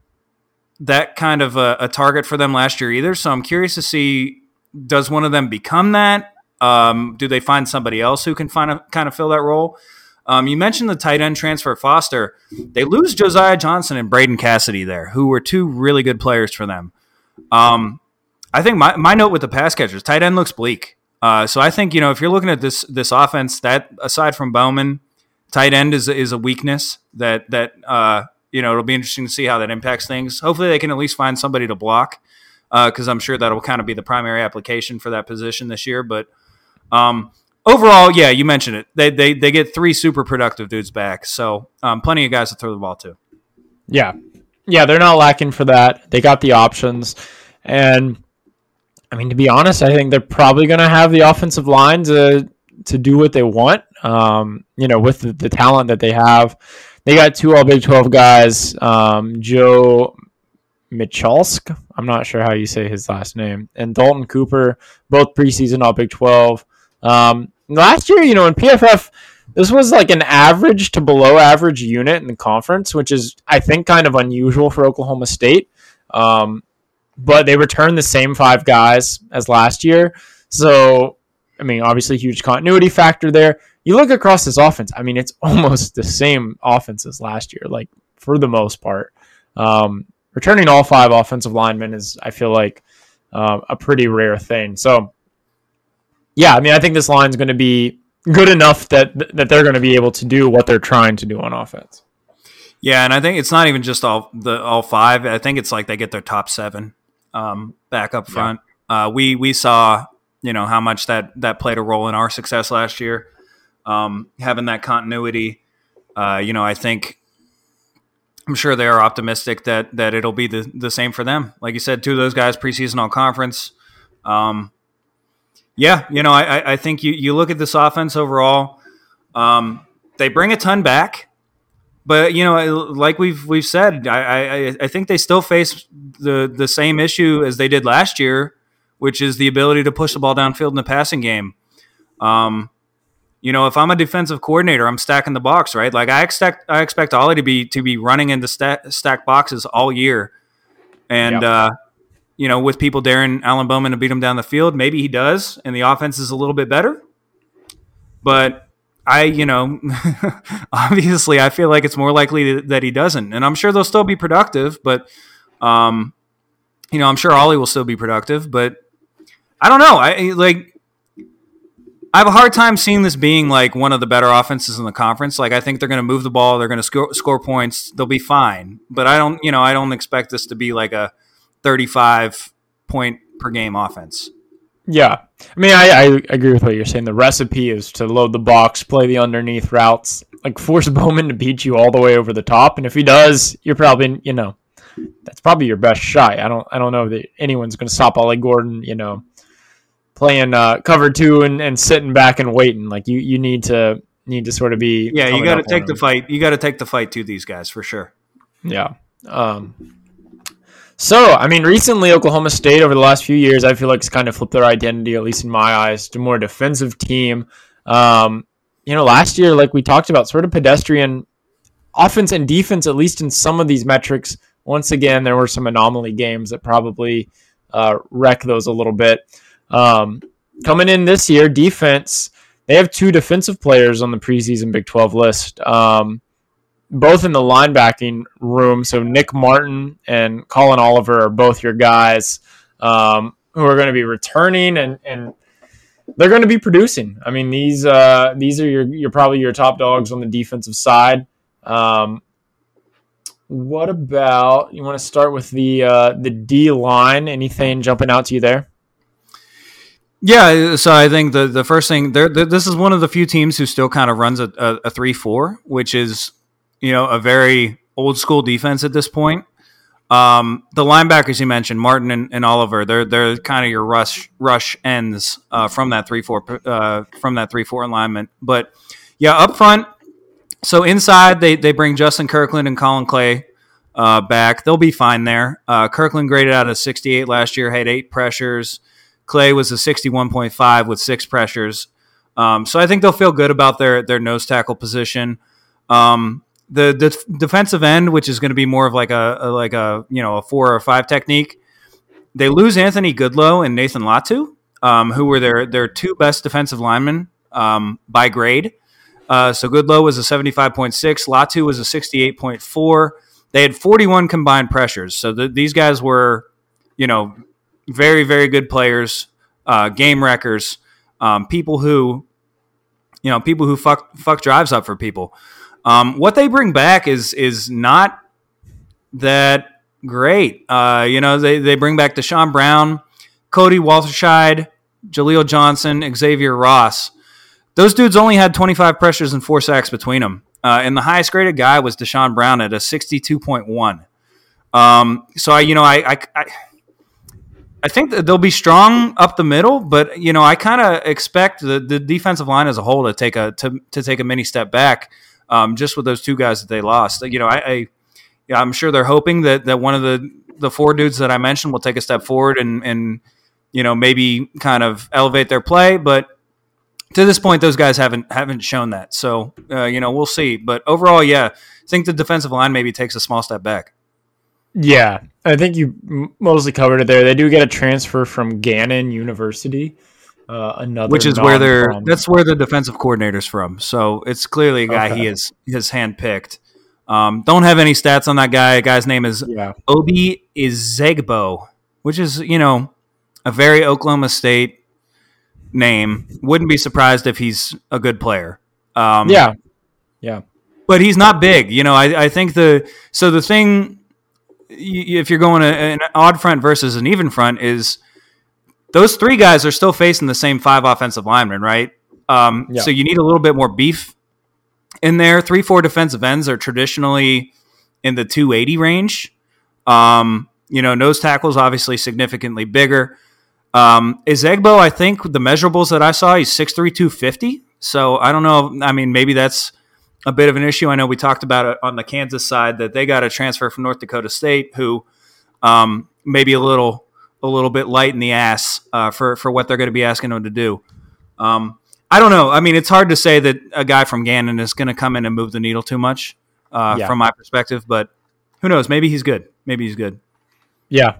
that kind of a, a target for them last year either. So I'm curious to see, does one of them become that? Um, do they find somebody else who can find a, kind of fill that role? Um, you mentioned the tight end transfer, Foster. They lose Josiah Johnson and Braden Cassidy there, who were two really good players for them. Um, I think my, my note with the pass catchers, tight end looks bleak. Uh, so I think, you know, if you're looking at this this offense, that aside from Bowman, tight end is is a weakness that that uh, you know, it'll be interesting to see how that impacts things. Hopefully, they can at least find somebody to block because uh, I'm sure that'll kind of be the primary application for that position this year. But Um, overall, yeah, you mentioned it. They they they get three super productive dudes back, so um, plenty of guys to throw the ball to. Yeah. Yeah, they're not lacking for that. They got the options. And, I mean, to be honest, I think they're probably going to have the offensive line to, to do what they want, um, you know, with the, the talent that they have. They got two All Big twelve guys, um, Joe Michalsk, I'm not sure how you say his last name, and Dalton Cooper, both preseason All Big twelve. Um, last year, you know, in P F F, this was like an average to below average unit in the conference, which is, I think, kind of unusual for Oklahoma State. Um, but they returned the same five guys as last year. So, I mean, obviously huge continuity factor there. You look across this offense, I mean, it's almost the same offense as last year, like for the most part. Um, returning all five offensive linemen is, I feel like, uh, a pretty rare thing. So, yeah, I mean, I think this line's going to be good enough that that they're going to be able to do what they're trying to do on offense. Yeah, and I think it's not even just all the all five. I think it's like they get their top seven um, back up front. Yeah. Uh, we we saw you know how much that that played a role in our success last year, um, having that continuity. Uh, you know, I think I'm sure they are optimistic that that it'll be the the same for them. Like you said, two of those guys preseason all conference. Um, Yeah, you know, I, I think you, you look at this offense overall, um, they bring a ton back, but you know, like we've we've said, I, I, I think they still face the the same issue as they did last year, which is the ability to push the ball downfield in the passing game. Um, you know, if I'm a defensive coordinator, I'm stacking the box, right? Like I expect I expect Ollie to be to be running into stack, stack boxes all year, and. Yep. Uh, You know, with people daring Alan Bowman to beat him down the field, maybe he does, and the offense is a little bit better. But I, you know, obviously I feel like it's more likely that he doesn't. And I'm sure they'll still be productive, but, um, you know, I'm sure Ollie will still be productive. But I don't know. I like. I have a hard time seeing this being like one of the better offenses in the conference. Like I think they're going to move the ball, they're going to score, score points, they'll be fine. But I don't, you know, I don't expect this to be like a thirty-five point per game offense. Yeah. I mean, I, I agree with what you're saying. The recipe is to load the box, play the underneath routes, like force Bowman to beat you all the way over the top. And if he does, you're probably, you know, that's probably your best shot. I don't, I don't know that anyone's going to stop Ollie Gordon, you know, playing uh, cover two and, and sitting back and waiting. Like you, you need to, need to sort of be. Yeah. You got to take the fight. You got to take the fight to these guys for sure. Yeah. Um, So, I mean, recently Oklahoma State over the last few years, I feel like it's kind of flipped their identity, at least in my eyes, to a more defensive team. Um, you know, last year, like we talked about, sort of pedestrian offense and defense, at least in some of these metrics. Once again, there were some anomaly games that probably uh, wreck those a little bit. Um, coming in this year, defense, they have two defensive players on the preseason Big twelve list. Um, both in the linebacking room. So Nick Martin and Colin Oliver are both your guys um, who are going to be returning and, and they're going to be producing. I mean, these uh, these are your you're probably your top dogs on the defensive side. Um, what about, you want to start with the uh, the D line? Anything jumping out to you there? Yeah, so I think the the first thing there, this is one of the few teams who still kind of runs a, a, a three four, which is, you know, a very old school defense at this point. Um, the linebackers you mentioned, Martin and, and Oliver, they're they're kind of your rush rush ends uh, from that three four uh, from that three four alignment. But yeah, up front. So inside, they they bring Justin Kirkland and Colin Clay uh, back. They'll be fine there. Uh, Kirkland graded out a sixty-eight last year, had eight pressures. Clay was a sixty-one point five with six pressures. Um, so I think they'll feel good about their their nose tackle position. Um, the, the defensive end, which is going to be more of like a, a like a you know a four or a five technique, they lose Anthony Goodlow and Nathan Latu, um, who were their their two best defensive linemen um, by grade. Uh, so Goodlow was a seventy-five point six, Latu was a sixty-eight point four. They had forty-one combined pressures. So the, these guys were, you know, very, very good players, uh, game wreckers, um, people who, you know, people who fuck fuck drives up for people. Um, what they bring back is is not that great. Uh, you know, they, they bring back Deshaun Brown, Cody Walterscheid, Jaleel Johnson, Xavier Ross. Those dudes only had twenty-five pressures and four sacks between them. Uh, and the highest graded guy was Deshaun Brown at a sixty-two point one. Um, so I, you know, I, I, I, I think that they'll be strong up the middle, but you know, I kind of expect the, the defensive line as a whole to take a to, to take a mini step back, um, just with those two guys that they lost. You know, I, I yeah, I'm sure they're hoping that that one of the the four dudes that I mentioned will take a step forward and and you know maybe kind of elevate their play, but to this point, those guys haven't haven't shown that. So uh, you know, we'll see. But overall, yeah, I think the defensive line maybe takes a small step back. Yeah, I think you mostly covered it there. They do get a transfer from Gannon University, uh, another which is where they're non-prom- that's where the defensive coordinator's from. So it's clearly a guy Okay. he has his handpicked. Um, don't have any stats on that guy. The guy's name is Yeah. Obi Ezegbo, which is you know a very Oklahoma State name. Wouldn't be surprised if he's a good player. Um, Yeah. Yeah. but he's not big. You know, I, I think the so the thing. If you're going to an odd front versus an even front, is those three guys are still facing the same five offensive linemen, right? Um, Yeah. So you need a little bit more beef in there. Three, four defensive ends are traditionally in the two eighty range. Um, you know, nose tackles obviously significantly bigger. Um, Ezegbo, I think the measurables that I saw, he's six three, two fifty. So I don't know. I mean, maybe that's a bit of an issue. I know we talked about it on the Kansas side that they got a transfer from North Dakota State who um, maybe a little a little bit light in the ass uh, for, for what they're going to be asking them to do. Um, I don't know. I mean, it's hard to say that a guy from Gannon is going to come in and move the needle too much uh, Yeah. from my perspective, but who knows? Maybe he's good. Maybe he's good. Yeah.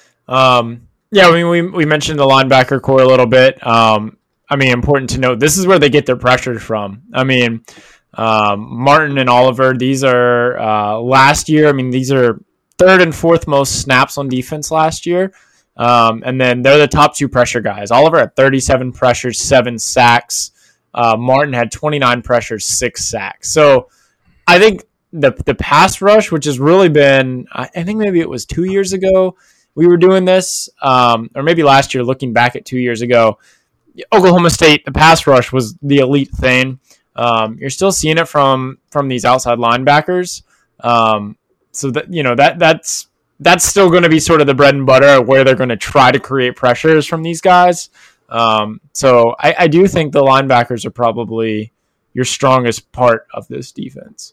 Um, yeah, I mean, we, we mentioned the linebacker core a little bit. Um, I mean, important to note, this is where they get their pressures from. I mean, um, Martin and Oliver, these are uh, last year. I mean, these are third and fourth most snaps on defense last year. Um, and then they're the top two pressure guys. Oliver had thirty-seven pressures, seven sacks. Uh, Martin had twenty-nine pressures, six sacks. So I think the the pass rush, which has really been, I think maybe it was two years ago we were doing this, um, or maybe last year, looking back at two years ago, Oklahoma State, the pass rush was the elite thing. Um, you're still seeing it from from these outside linebackers. Um, so that you know that that's that's still going to be sort of the bread and butter of where they're going to try to create pressures from these guys. Um, so I, I do think the linebackers are probably your strongest part of this defense.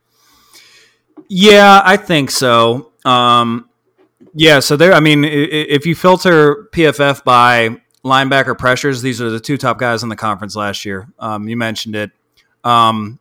Yeah, I think so. Um, yeah, so there. I mean, i- i- if you filter P F F by linebacker pressures, these are the two top guys in the conference last year. Um, you mentioned it, um,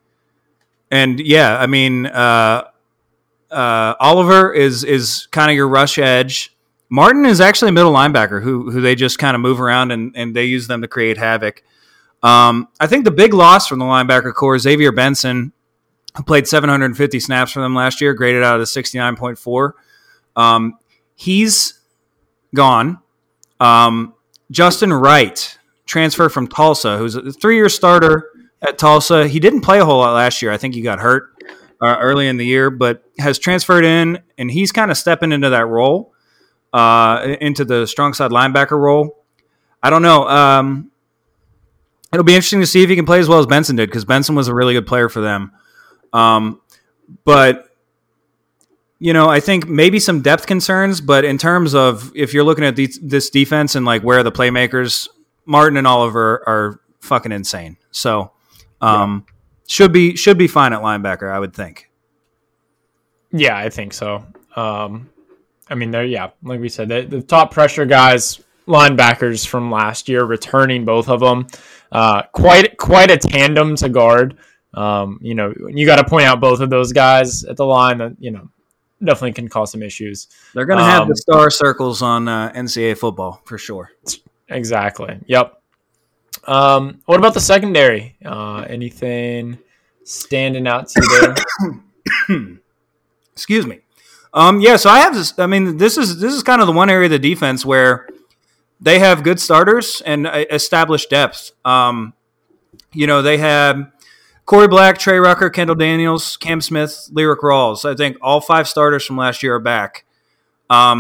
and yeah, I mean, uh, uh, Oliver is is kind of your rush edge. Martin is actually a middle linebacker who who they just kind of move around and, and they use them to create havoc. Um, I think the big loss from the linebacker core is Xavier Benson, who played seven hundred fifty snaps for them last year, graded out of the sixty-nine point four. Um, he's gone. Um, Justin Wright, transfer from Tulsa, who's a three-year starter at Tulsa. He didn't play a whole lot last year. I think he got hurt uh, early in the year, but has transferred in, and he's kind of stepping into that role, uh, into the strong side linebacker role. I don't know. Um, it'll be interesting to see if he can play as well as Benson did, because Benson was a really good player for them. Um, but you know, I think maybe some depth concerns, but in terms of if you're looking at these, this defense and like where are the playmakers, Martin and Oliver are fucking insane. So, um, yeah. should be should be fine at linebacker, I would think. Yeah, I think so. Um, I mean, they're yeah, like we said, the, the top pressure guys, linebackers from last year, returning both of them. Uh, quite quite a tandem to guard. Um, you know, you got to point out both of those guys at the line that you know. Definitely can cause some issues. They're going to have um, the star circles on uh, N C double A football for sure. Exactly. Yep. Um, what about the secondary? Uh, anything standing out to you there? Excuse me. Um, yeah, so I have this. I mean, this is this is kind of the one area of the defense where they have good starters and uh, established depth. Um, you know, they have Corey Black, Trey Rucker, Kendall Daniels, Cam Smith, Lyric Rawls. I think all five starters from last year are back. Um,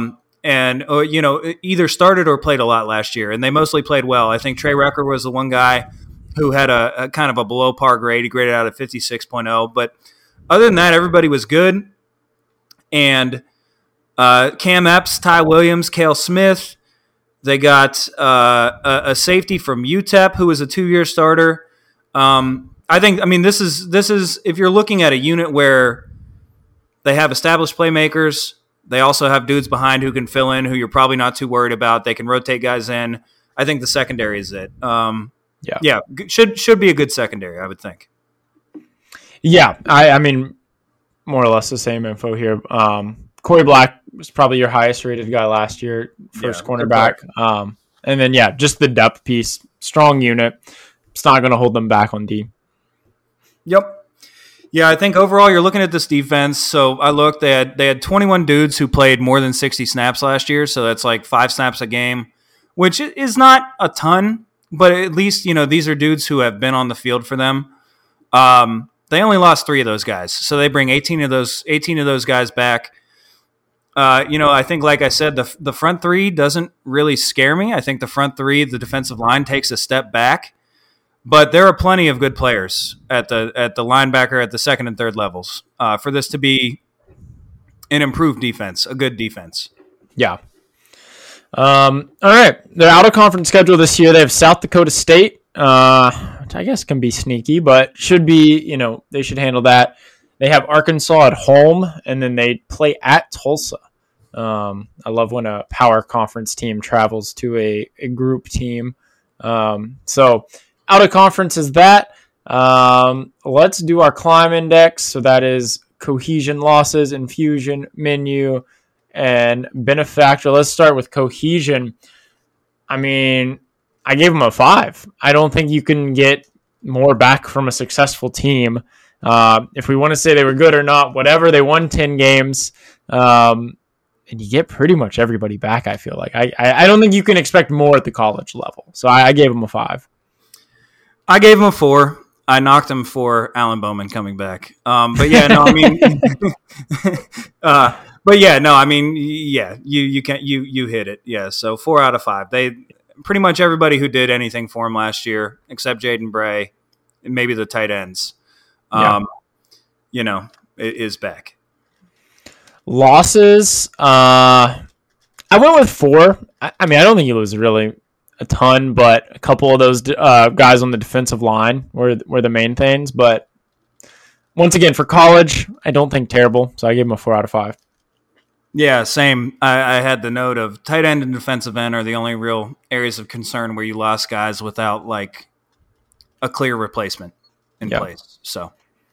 and uh, you know, either started or played a lot last year, and they mostly played well. I think Trey Rucker was the one guy who had a, a kind of a below par grade. He graded out at fifty-six point oh, but other than that, everybody was good. And uh, Cam Epps, Ty Williams, Cale Smith. They got uh, a, a safety from U T E P who was a two-year starter. Um, I think, I mean, this is this is if you're looking at a unit where they have established playmakers, they also have dudes behind who can fill in, who you're probably not too worried about. They can rotate guys in. I think the secondary is it. Um, yeah, yeah, should should be a good secondary, I would think. Yeah, I, I mean, more or less the same info here. Um, Corey Black was probably your highest rated guy last year, first yeah, cornerback. Um, and then, yeah, just the depth piece, strong unit. It's not going to hold them back on D. Yep. Yeah, I think overall you're looking at this defense. So I looked, they had, they had twenty-one dudes who played more than sixty snaps last year. So that's like five snaps a game, which is not a ton, but at least, you know, these are dudes who have been on the field for them. Um, They only lost three of those guys, so they bring eighteen of those eighteen of those guys back. Uh, you know, I think, like I said, the the front three doesn't really scare me. I think the front three, the defensive line, takes a step back, but there are plenty of good players at the at the linebacker, at the second and third levels uh, for this to be an improved defense, a good defense. Yeah. Um, all right, they're out of conference schedule this year. They have South Dakota State. Uh, which I guess can be sneaky, but should be, you know, they should handle that. They have Arkansas at home, and then they play at Tulsa. Um, I love when a power conference team travels to a, a group team. Um, so out of conference is that. Um, let's do our climb index. So that is cohesion losses, infusion, menu, and benefactor. Let's start with cohesion. I mean, I gave them a five. I don't think you can get more back from a successful team. Uh, if we want to say they were good or not, whatever, they won ten games. Um, and you get pretty much everybody back, I feel like. I, I, I don't think you can expect more at the college level. So I, I gave them a five. I gave them a four. I knocked them for Alan Bowman coming back. Um, but yeah, no, I mean, uh, but yeah, no, I mean, yeah, you you can you you hit it. Yeah, so four out of five. They pretty much everybody who did anything for him last year, except Jaden Bray, and maybe the tight ends, um, yeah. you know, is back. Losses, uh, I went with four. I, I mean, I don't think he was really a ton, but a couple of those uh, guys on the defensive line were were the main things. But once again, for college, I don't think terrible, so I gave him a four out of five. Yeah, same. I, I had the note of tight end and defensive end are the only real areas of concern where you lost guys without like a clear replacement in yep. place. So,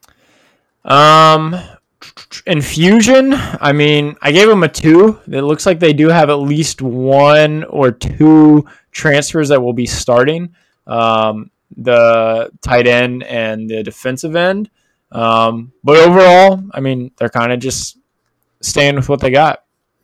um, infusion. I mean, I gave them a two. It looks like they do have at least one or two transfers that will be starting. Um, the tight end and the defensive end. Um, but overall, I mean, they're kind of just staying with what they got.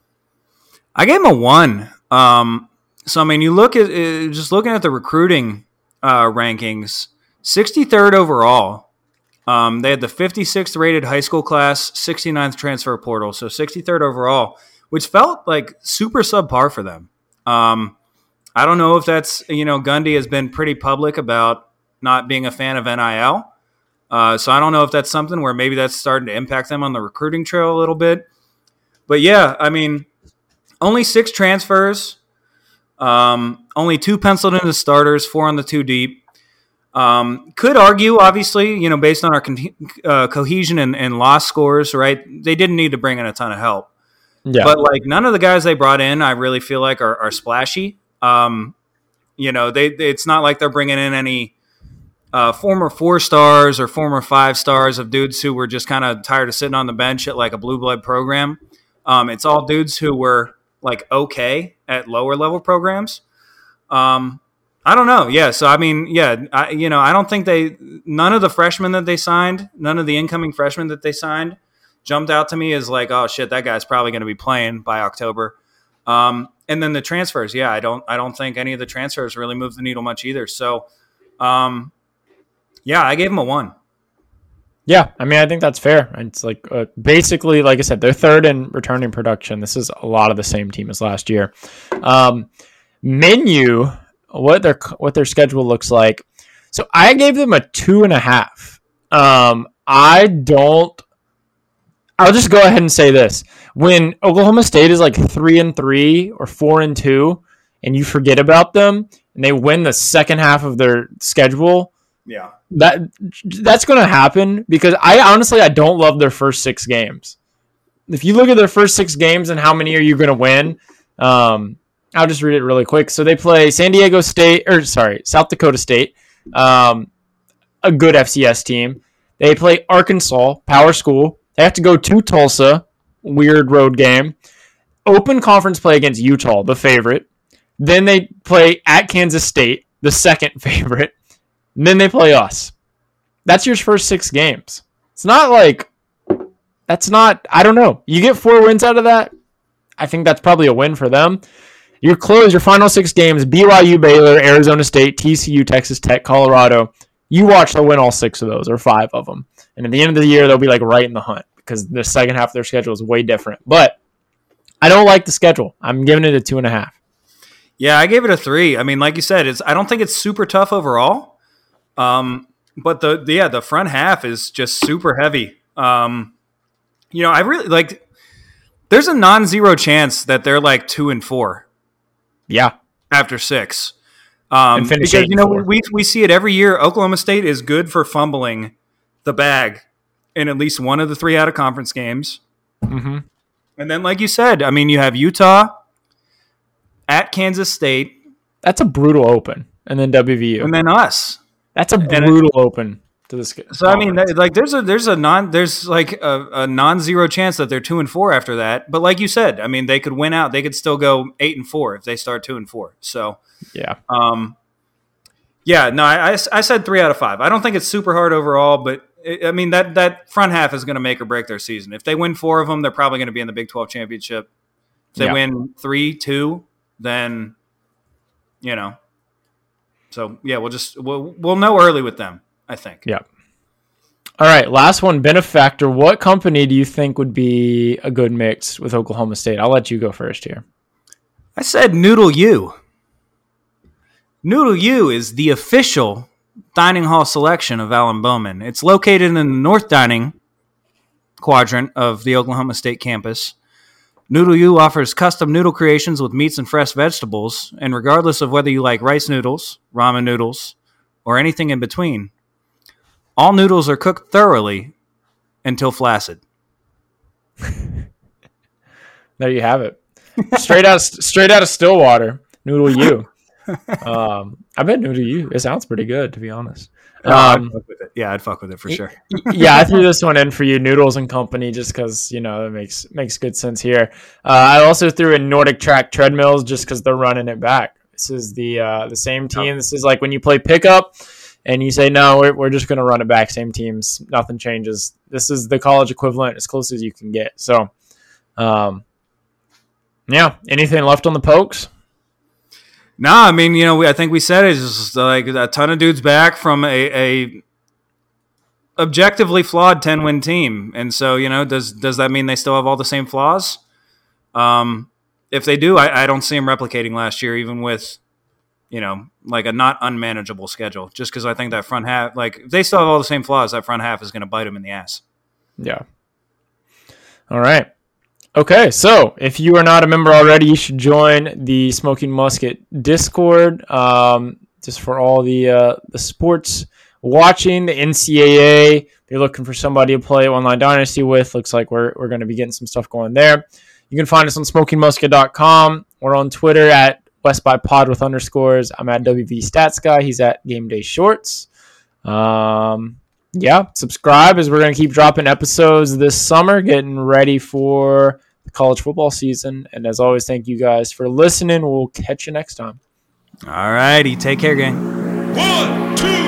I gave him a one. Um, so, I mean, you look at uh, just looking at the recruiting uh, rankings, sixty-third overall. Um, they had the fifty-sixth rated high school class, sixty-ninth transfer portal. So sixty-third overall, which felt like super subpar for them. Um, I don't know if that's, you know, Gundy has been pretty public about not being a fan of N I L. Uh, so I don't know if that's something where maybe that's starting to impact them on the recruiting trail a little bit. But yeah, I mean, only six transfers, um, only two penciled into starters, four on the two deep. Um, could argue, obviously, you know, based on our con- uh, cohesion and, and loss scores, right? They didn't need to bring in a ton of help. Yeah. But like none of the guys they brought in, I really feel like are, are splashy. Um, you know, they, they it's not like they're bringing in any uh, former four stars or former five stars of dudes who were just kind of tired of sitting on the bench at like a blue blood program. Um, it's all dudes who were like okay at lower level programs. Um, I don't know. Yeah. So, I mean, yeah, I, you know, I don't think they, none of the freshmen that they signed, none of the incoming freshmen that they signed jumped out to me as like, oh shit, that guy's probably going to be playing by October. Um, and then the transfers. Yeah. I don't, I don't think any of the transfers really moved the needle much either. So, um, yeah, I gave him a one. Yeah, I mean, I think that's fair. It's like uh, basically, like I said, they're third in returning production. This is a lot of the same team as last year. Um, menu, what their what their schedule looks like. So I gave them a two and a half. Um, I don't. I'll just go ahead and say this: when Oklahoma State is like three and three or four and two, and you forget about them, and they win the second half of their schedule. Yeah. That that's going to happen because I honestly I don't love their first six games. If you look at their first six games and how many are you going to win, um, I'll just read it really quick. So they play San Diego State or sorry South Dakota State, um, a good F C S team. They play Arkansas, power school. They have to go to Tulsa, weird road game. Open conference play against Utah, the favorite. Then they play at Kansas State, the second favorite. And then they play us. That's your first six games. It's not like, that's not, I don't know. You get four wins out of that. I think that's probably a win for them. You close your final six games, B Y U, Baylor, Arizona State, T C U, Texas Tech, Colorado. You watch them win all six of those or five of them. And at the end of the year, they'll be like right in the hunt because the second half of their schedule is way different. But I don't like the schedule. I'm giving it a two and a half. Yeah, I gave it a three. I mean, like you said, it's I don't think it's super tough overall. Um, but the, the, yeah, the front half is just super heavy. Um, you know, I really like, there's a non-zero chance that they're like two and four. Yeah. After six. Um, because, you know, we, we see it every year. Oklahoma State is good for fumbling the bag in at least one of the three out of conference games. Mm-hmm. And then, like you said, I mean, you have Utah at Kansas State. That's a brutal open. And then W V U. And then us. That's a brutal it, open to this. So I mean, like, there's a there's a non there's like a, a non-zero chance that they're two and four after that. But like you said, I mean, they could win out. They could still go eight and four if they start two and four. So yeah, um, yeah. No, I, I, I said three out of five. I don't think it's super hard overall, but it, I mean that that front half is going to make or break their season. If they win four of them, they're probably going to be in the Big twelve championship. If they yeah. win three, two, then you know. So, yeah, we'll just we'll, we'll know early with them, I think. Yeah. All right, last one, benefactor. What company do you think would be a good mix with Oklahoma State? I'll let you go first here. I said Noodle U. Noodle U is the official dining hall selection of Alan Bowman. It's located in the North Dining quadrant of the Oklahoma State campus. Noodle U offers custom noodle creations with meats and fresh vegetables, and regardless of whether you like rice noodles, ramen noodles, or anything in between, all noodles are cooked thoroughly until flaccid. There you have it. Straight out, of, straight out of Stillwater, Noodle U. Um, I bet Noodle U. It sounds pretty good, to be honest. Um, I'd fuck with it. Yeah, I'd fuck with it for sure. Yeah, I threw this one in for you, Noodles and Company, just because, you know, it makes makes good sense here. Uh, I also threw in Nordic Track Treadmills just because they're running it back. This is the uh, the same team. This is like when you play pickup and you say, no, we're, we're just going to run it back. Same teams. Nothing changes. This is the college equivalent as close as you can get. So, um, yeah, anything left on the Pokes? No, I mean, you know, we, I think we said it's just like a ton of dudes back from a, a objectively flawed ten-win team. And so, you know, does does that mean they still have all the same flaws? Um, if they do, I, I don't see them replicating last year, even with, you know, like a not unmanageable schedule. Just because I think that front half, like, if they still have all the same flaws, that front half is going to bite them in the ass. Yeah. All right. Okay, so if you are not a member already, you should join the Smoking Musket Discord, um, just for all the uh, the sports watching, the N C double A. If you're looking for somebody to play Online Dynasty with, looks like we're we're going to be getting some stuff going there. You can find us on smoking musket dot com. We're on Twitter at West by Pod with underscores. I'm at W V Stats Guy. He's at Game Day Shorts. Um, yeah, subscribe as we're going to keep dropping episodes this summer, getting ready for the college football season. And as always, thank you guys for listening. We'll catch you next time. All righty. Take care, gang. One, two.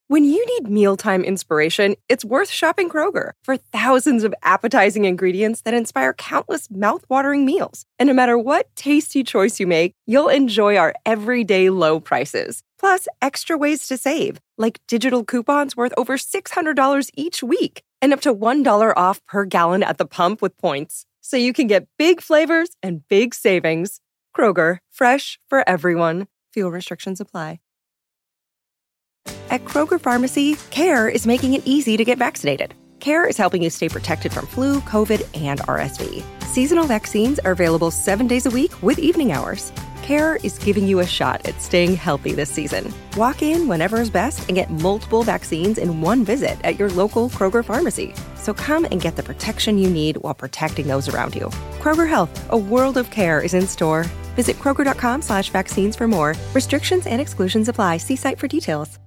When you need mealtime inspiration, it's worth shopping Kroger for thousands of appetizing ingredients that inspire countless mouth-watering meals. And no matter what tasty choice you make, you'll enjoy our everyday low prices. Plus, extra ways to save, like digital coupons worth over six hundred dollars each week and up to one dollar off per gallon at the pump with points. So you can get big flavors and big savings. Kroger, fresh for everyone. Fuel restrictions apply. At Kroger Pharmacy, CARE is making it easy to get vaccinated. CARE is helping you stay protected from flu, COVID, and R S V. Seasonal vaccines are available seven days a week with evening hours. CARE is giving you a shot at staying healthy this season. Walk in whenever is best and get multiple vaccines in one visit at your local Kroger Pharmacy. So come and get the protection you need while protecting those around you. Kroger Health, a world of care, is in store. Visit Kroger.com slash vaccines for more. Restrictions and exclusions apply. See site for details.